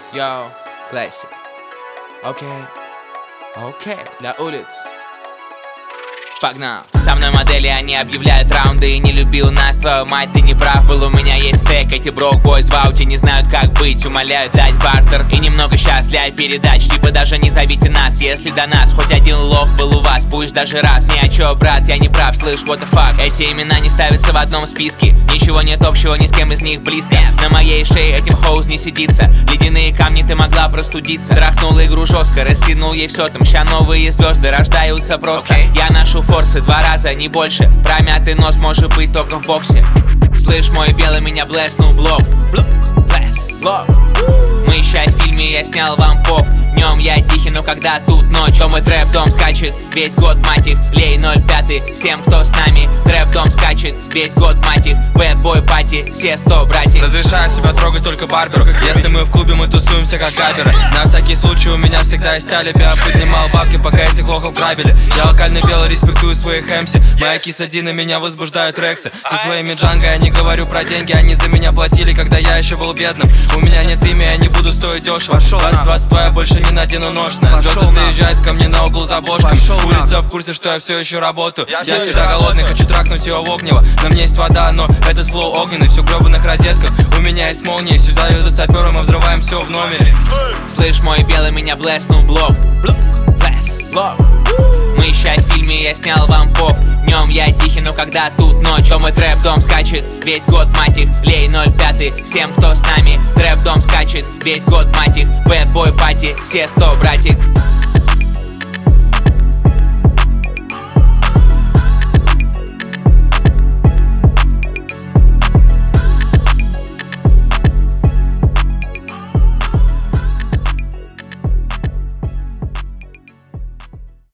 Yo, classic. Окей, на улице. Погнал. Со мной модели, они объявляют раунды. И не любил нас, твою мать, ты не прав был. У меня есть стек, эти брок бойз в ауте не знают как быть. Умоляют дать бартер и немного счастья для передач. Типа даже не зовите нас, если до нас хоть один лох был у вас, пусть даже раз. Ни о чём, брат, я не прав, слышь, what the fuck. Эти имена не ставятся в одном списке. Ничего нет общего ни с кем из них близко. На моей шее этим хоуз не сидится. Ледяные камни, ты могла простудиться. Трахнул игру жестко, растянул ей все там. Ща новые звезды рождаются просто. Я ношу форсы 2 раза, не больше. Промятый нос может быть только в боксе. Слышь, мой белый, меня блеснул блок. Мы ща в фильме, я снял вам пов. Днем я тихий, но когда тут ночь. Мой трэп-дом скачет весь год, мать их. Лей 05, всем, кто с нами. Трэп-дом скачет весь год, мать их. Бэдбой пати, все 100 братьев. Разрешаю себя трогать только барберу. Если мы в клубе, мы тусуемся как каперы. На всякий случай у меня всегда есть алиби. Поднимал бабки, пока этих лохов грабили. Я локальный белый, респектую своих MC. Мои кисадины меня возбуждают рексы. Со своими джанго я не говорю про деньги. Они за меня платили, когда я еще был бедным. У меня нет имя, я не буду стоить дешево. 2022 я больше не надену ношное. Звезды заезжают ко мне на угол за бошком. Улица в курсе, что я все еще работаю. Я всегда голодный, хочу трахнуть его в огнево. На мне есть вода, но этот флоу огненный. Все в гребаных розетках, у меня есть молнии. Сюда идут саперы, мы взрываем все в номере. Слышь, мой белый, меня блеснул блок. Мы ща в фильме, я снял вам пов. Днем я тихий, но когда тут ночь. Мой трэп-дом скачет весь год, мать их. Лей 05, всем, кто с нами. Трэп-дом скачет весь год, мать их. Бэдбой пати, все 100 братьев.